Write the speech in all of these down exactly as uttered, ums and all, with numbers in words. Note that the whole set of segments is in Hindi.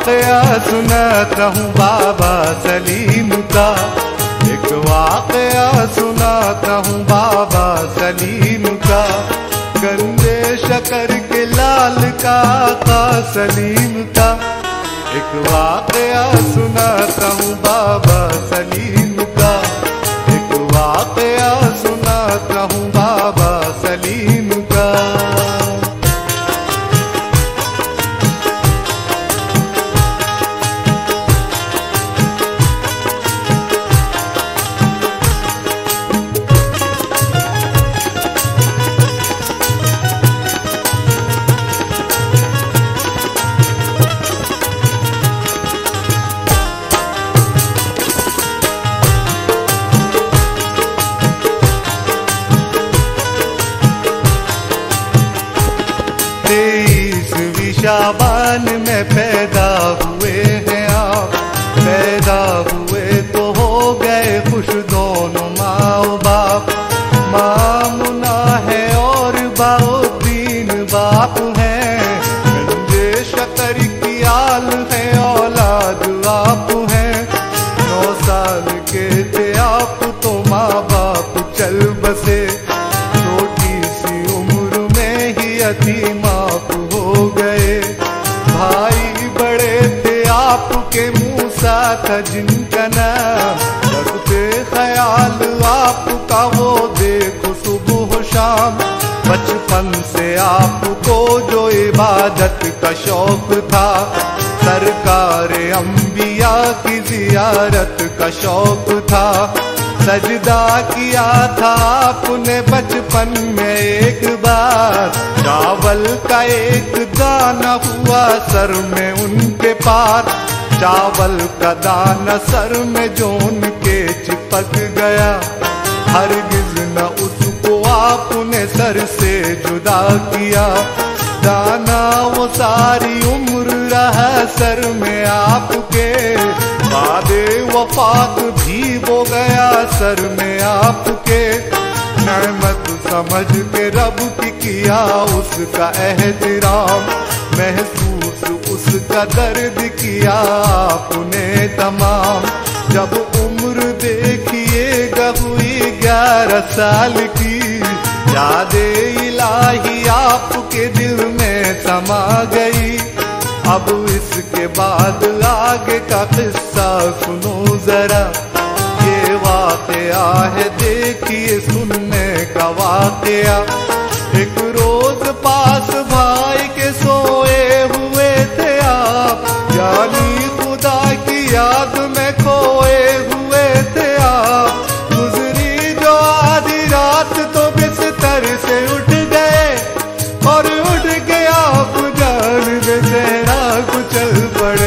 वाक़या सुनाता हूँ बाबा सलीम का, एक वाक़या सुनाता हूँ बाबा सलीम का। गंजे शकर के लाल का आका सलीम का, एक वाक़या सुनाता हूँ बाबा सलीम का, एक वाक़या सुनाता हूँ बाबा सलीम का। तेईसवीं शाबान में पैदा हुए हैं आप, पैदा हुए तो हो गए खुश दोनों माँ बाप। मामुना है और बाउद्दीन बाप है, गंजे शकर की आल है औलाद आप हैं। नौ साल के थे आप तो माँ बाप चल बसे, छोटी सी उम्र में ही यतीम हो गए। भाई बड़े थे आपके मूसा था जिनका नाम, रखते ख्याल आपका वो देखो सुबह शाम। बचपन से आपको जो इबादत का शौक था, सरकार अंबिया की जियारत का शौक था। सजदा किया था आपने बचपन में एक बार, चावल का एक दाना हुआ सर में उनके पार। चावल का दाना सर में जो उनके चिपक गया, हरगिज न उसको आपने सर से जुदा किया। दाना वो सारी उम्र रहा सर में आपके, वादे वफात भी वो गया सर में आपके। नेमत समझ के रब की किया उसका एहतराम, महसूस उसका दर्द किया आपने तमाम। जब उम्र देखिएगा हुई ग्यारह साल की, यादे इलाही आपके दिल में समा गई। अब इसके बाद आगे का किस्सा सुनो जरा, ये वाक़या है देखिए सुनने का वाक़या। एक रोज पास भाई के सोए हुए थे आप, यानी खुदा की याद में खोए हुए थे आप। गुजरी जो आधी रात तो बिस्तर से उठ गए, और उठ के आप जान बेचैरा कुचल पड़े।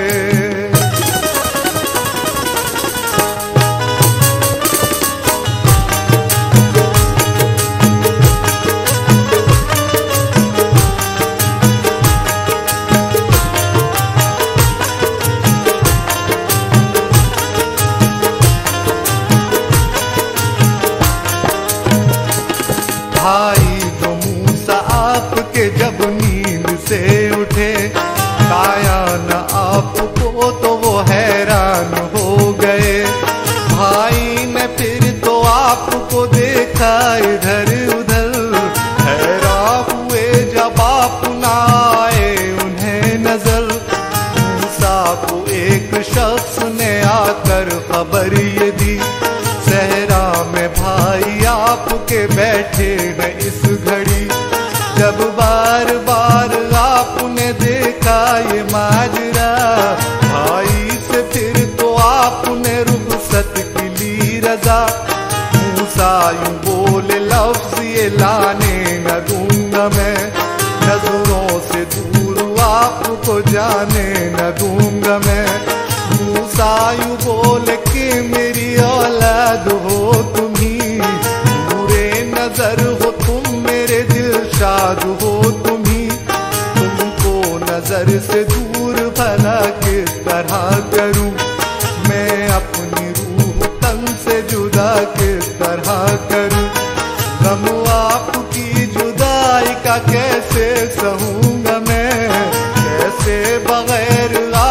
भाई तो मूसा आपके जब नींद से उठे, काया न आपको तो वो हैरान हो गए। भाई ने फिर तो आपको देखा इधर उधर, हैरान हुए जब आप न आए उन्हें नजर। मूसा को एक शख्स ने आकर खबर ये दी, सहरा में भाई आपके बैठे हैं इस घड़ी। जब बार बार आपने देखा ये माजरा, भाई से फिर तो आपने रुखसत की ली रजा। मूसा यूं बोले लफ्ज़ ये लाने न दूंगा मैं, नजरों से दूर आपको जाने न दूंगा मैं। मूसा यूं बोले कि मेरी औलाद हो तुम्ही, पूरे नजर हो तुम मेरे दिल शाद हो तुम्ही। तुमको नजर से दूर भला किस तरह करूं, मैं अपनी रूह तन से जुदा किस तरह करूं। गम आपकी जुदाई का कैसे सहूंगा मैं, कैसे बगैर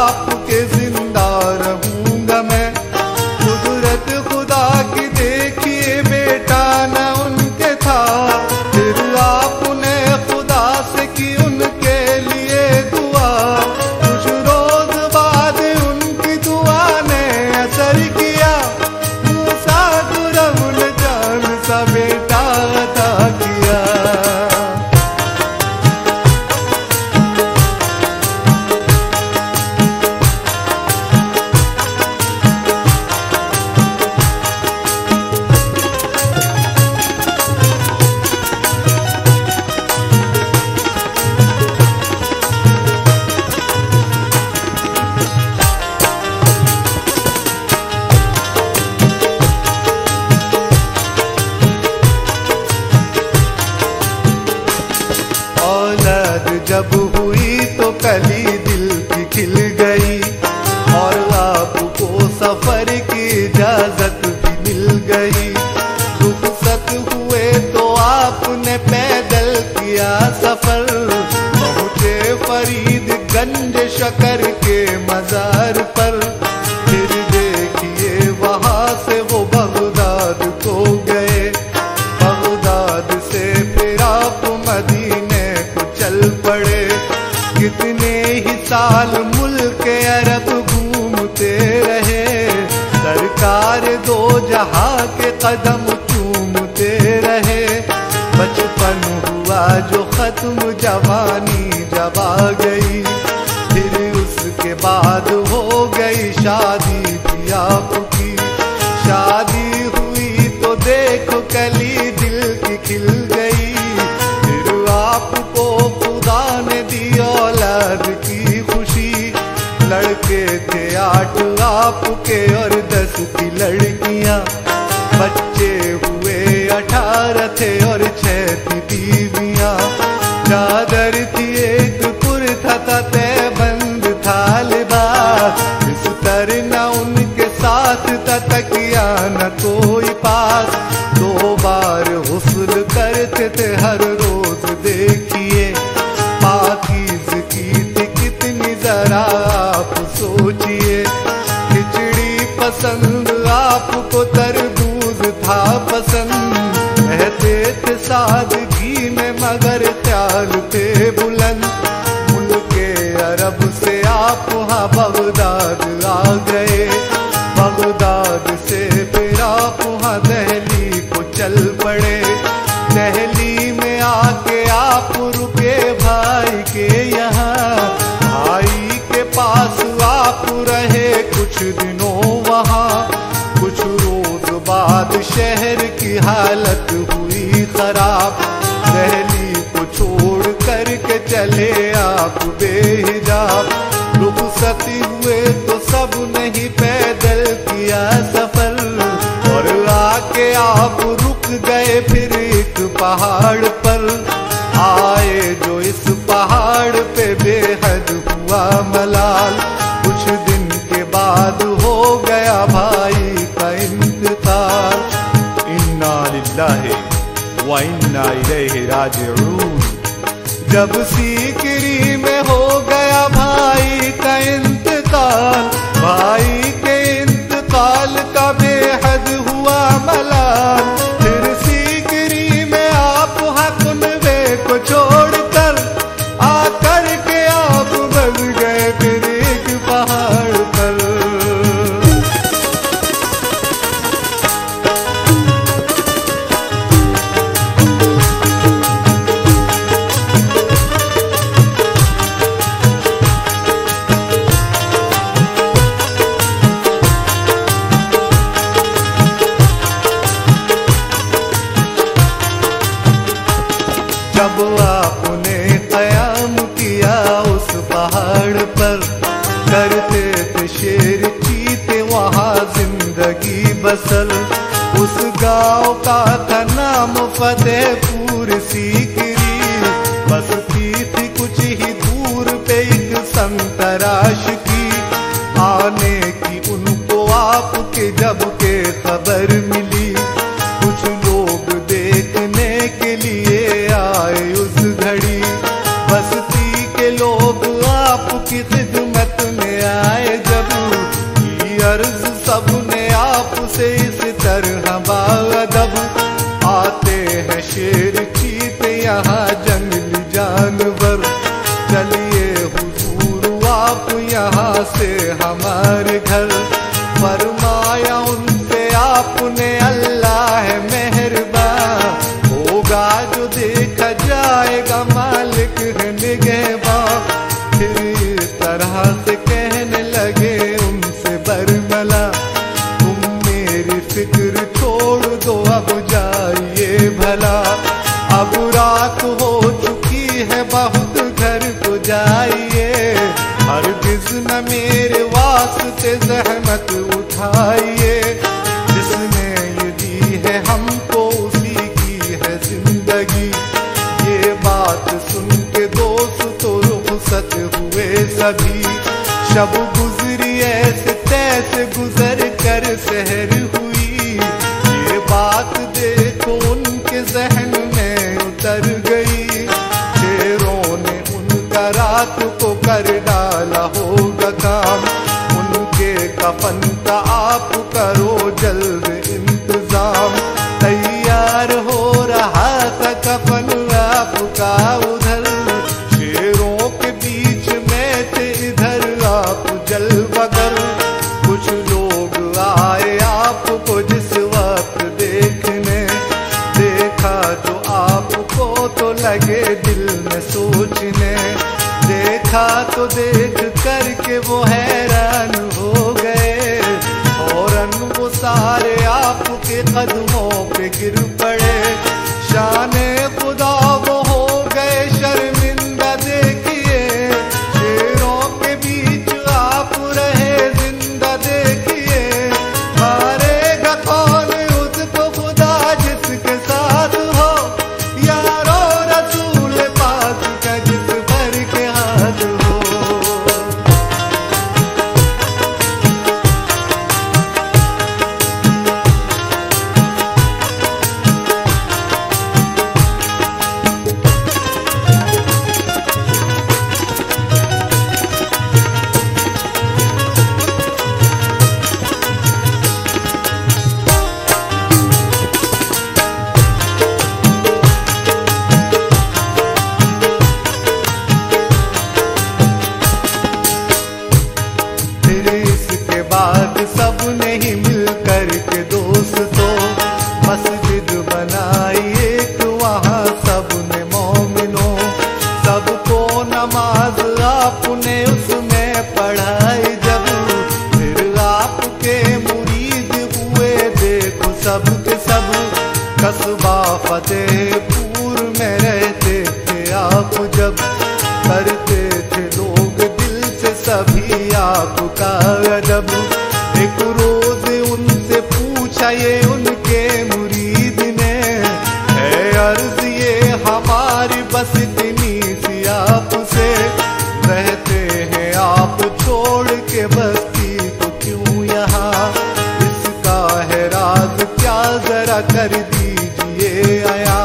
जब हुई तो कली दिल की खिल गई, और आपको सफर की इजाजत भी मिल गई। रुखसत हुए तो आपने पैदल किया सफर, पहुँचे फरीदगंज शकर के मजार पर। फिर देखिए वहाँ से वो बगदाद को गए, बगदाद से फिर आप मदीने को चल पड़े। कितने ही साल मुल्क अरब घूमते रहे, सरकार दो जहां के कदम चूमते रहे। बचपन हुआ जो खत्म, जवानी जब आ गई, फिर उसके बाद हो गई शादी भी आपकी। शादी हुई तो देखो कली दिल की खिल गई, फिर आपको खुदा ने दी औलाद की खुशी। लड़के थे आठ आपके और दस थी लड़कियां, बच्चे हुए अठारह थे और छह थी बीवियां। चादर थी एक कुर्ता था तैबंद था लिबास, बिस्तर न उनके साथ था तकिया न कोई पास। दो बार हुस्ल करते थे हर रोज देखिए, पाकीज़ की थी कितनी जरा आप सोचिए। खिचड़ी पसंद आपको तरबूज था पसंद, कहते थे सादगी में मगर ख्याल थे बुलंद। मुल्के अरब से आप वहाँ बगदाद आ गए, बगदाद से फिर आप वहाँ दिल्ली को चल पड़े। दिल्ली में आके आप रुके भाई के यहाँ, भाई के पास आप रहे कुछ दिनों वहाँ। कुछ रोज बाद शहर की हालत हुई खराब, दिल्ली को छोड़ करके चले आप बेहिजाब। रुखसती हुए तो सब नहीं पैदल किया सफर, और आके आप रुक गए फिर एक पहाड़ पर। आए जो इस पहाड़ पे बेहद हुआ मलाल, कुछ दिन के बाद हो गया भाई का इंतकाल। इन्ना लिल्लाहि व इन्ना इलैहि राजिऊन। जब सीकरी में हो गया भाई का इंतकाल, भाई के इंतकाल का बेहद हुआ मलाल। फिर सीकरी में आप हकुनवे को छोड़कर आकर के आप बस गए फिर एक पहाड़ पर। जब आपने कयाम किया उस पहाड़ पर, करते थे शेर चीते वहाँ जिंदगी बसर। उस गांव का था नाम फतेहपुर सीकरी, बसती थी कुछ ही दूर पे एक संतराश की। आने की उनको आपके जब के खबर मिली, कुछ लोग देखने के लिए आए उस घड़ी। बस्ती के लोग आपकी खिदमत में आए जब, की अर्ज सबने आपसे इस तरह बाअदब। आते हैं शेर चीते यहाँ जंगली जानवर, चलिए हुजूर आप यहाँ से हमारे घर। फरमाया उनसे आपने अल्लाह है मेहरबान, होगा जो देखा जाएगा मालिक है निगहबान। फिर इस तरह से कहने लगे उनसे बरमला, तुम मेरी फिक्र छोड़ दो अब जाइए भला। अब रात हो चुकी है बहुत घर को जाइए, हरगिज़ न मेरे वास्ते जहमत उठाइए। जिसने ये दी है हमको उसी की है जिंदगी, ये बात सुन के दोस्त तो सभी। शब गुजरी ऐसे तैसे गुजर कर सहर हुई, ये बात देखो उनके जहन में उतर गई। शेरों ने उनका रात को कर डाला होगा काम, उनके कफन का आप करो जल्द इंतजाम। तैयार हो रहा था कफन आपका उधर, शेरों के बीच में थे इधर आप जल बगर। कुछ लोग आए आपको जिस वक्त देखने, देखा जो आपको तो लगे दिल में सोचने। देखा तो देख करके वो हैरान हो गए, फौरन वो सारे आपके कदमों पे गिर पड़े। शाने खुदा वो हो गए शर्मिंदा देखिए, शेरों के बीच आप रहे जिंदा देखिए। मारेगा कौन उसको खुदा जिसके साथ हो, यारो रसूल पाक का जिस पर के हाथ हो। सबने ही मिल कर के दोस्तों मस्जिद बनाई एक वहाँ सबने मोमिनों। सबको नमाज आपने उसमें पढ़ाई जब, फिर आपके मुरीद हुए देखो सब के सब। कस्बा फतेहपुर में रहते थे आप जब, करते थे लोग दिल से सभी आपका अदब। एक रोज उनसे पूछा ये उनके मुरीद ने, है अर्ज ये हमारी बस इतनी सी आपसे। रहते हैं आप छोड़ के बस्ती को क्यों यहाँ, इसका है राज क्या जरा कर दीजिए आया।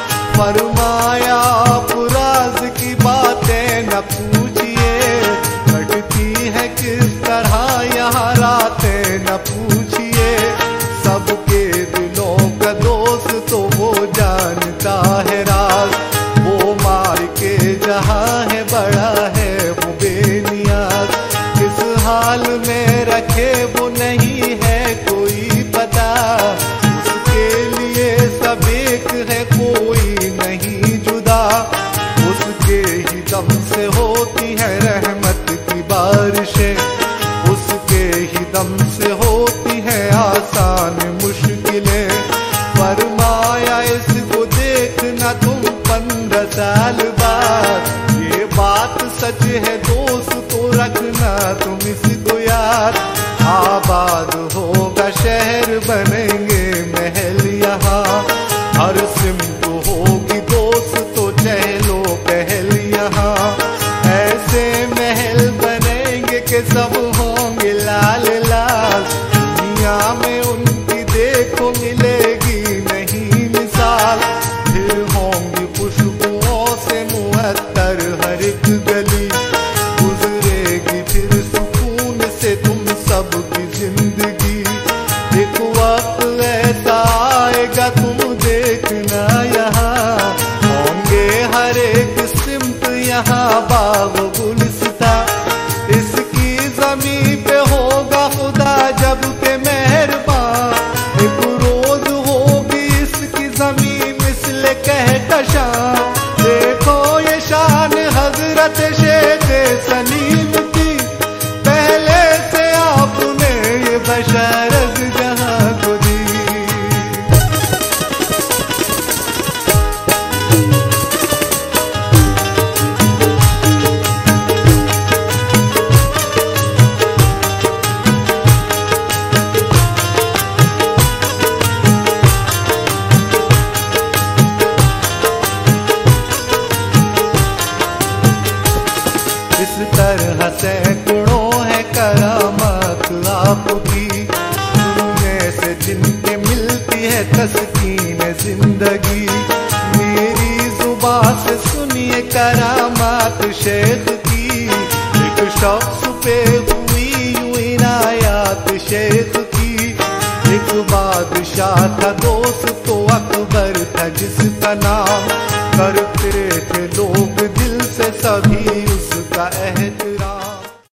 फरमाया आप राज की बातें न पूछिए, कटती है किस तरह यहाँ रातें न पूछिए। सबके दिलों का दोस्त तो वो जानता है राज, वो मार के जहाँ है बड़ा है वो बेनियाज। किस हाल में रखे वो नहीं है कोई पता, उसके लिए सब एक है कोई नहीं जुदा। उसके ही दम से होती है रहमत की बारिशें, उसके ही दम से होती है आसान मुश्किलें। फरमाया इसको देखना तुम पंद्रह साल बाद, ये बात सच है दोस्त तो रखना तुम इसको याद। आबाद होगा शहर बनेंगे महल यहाँ, हर सिमत होगी दोस्त तो चहलो पहल यहाँ। ऐसे महल बनेंगे के सब होंगे लाल लाल, दुनिया में उनकी देखो मिलेगी नहीं मिसाल। फिर होंगी खुशबुओं से मुअत्तर हर एक गली, गुजरेगी फिर सुकून से तुम सबकी जिंदगी। एक वक्त ऐसा आएगा तुम देखना यहाँ, होंगे हर एक सिमत यहाँ बाग गुलसिता। इसकी जमीन पे होगा खुदा जब के मेहरबान, एक रोज होगी इसकी जमीन मिसले कहकशां। देखो ये शान हजरत शेख सलीम की, पहले से आपने ये बशरत जहां को दी। जिंदगी। मेरी जुबान से सुनिए करामात शेख की, एक शख्स पे हुई यूं इनायात शेख की। एक बादशाह था दोस्त तो अकबर था जिसका नाम, करते थे लोग दिल से सभी उसका एहतराम।